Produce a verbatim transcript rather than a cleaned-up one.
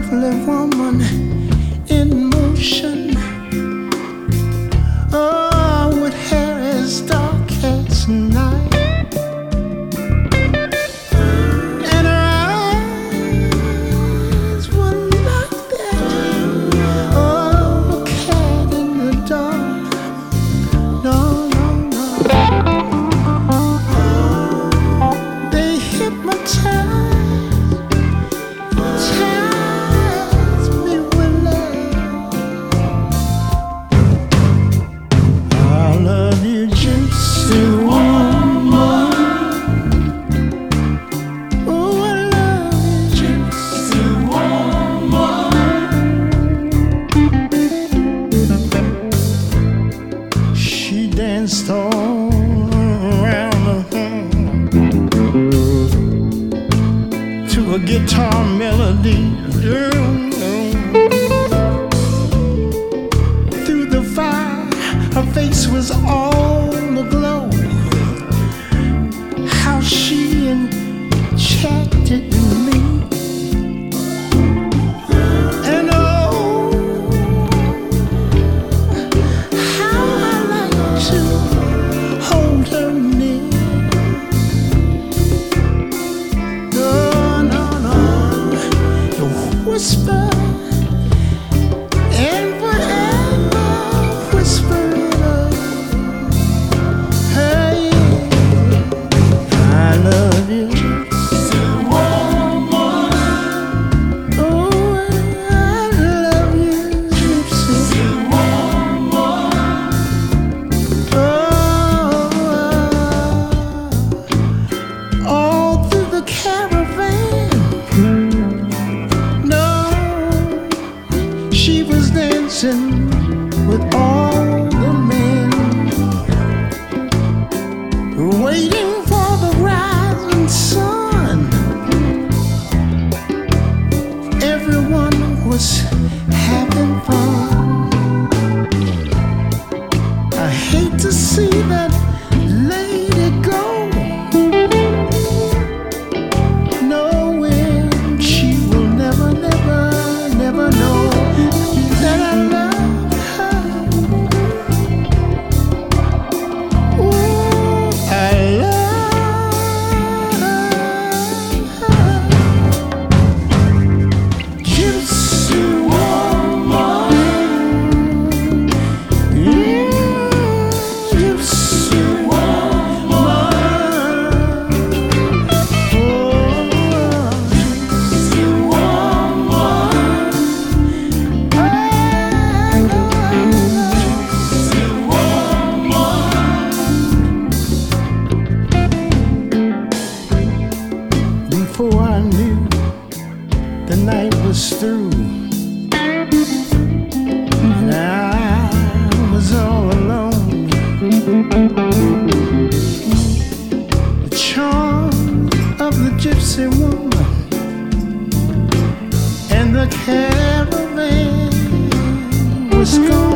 lovely woman in motion. Oh, with hair as dark as night, and her eyes were like that. Oh, a cat in the dark. No, no, no. They hypnotize. Danced all around the room to a guitar melody. Through the fire, her face was all aglow. How she enchanted me. Whisper and forever whisper love. Hey, I love you. Oh, I love you, gypsy. Oh, all through the caravan. She was dancing with all the men, waiting for the rising sun. Everyone was having fun. I hate to see that lady go, knowing she will never, never, never know that I love her. Ooh, I love her. Gypsy woman, mm, gypsy woman, oh, gypsy woman. Before I knew the night was through, and I was all alone. The charm of the gypsy woman and the caravan was gone.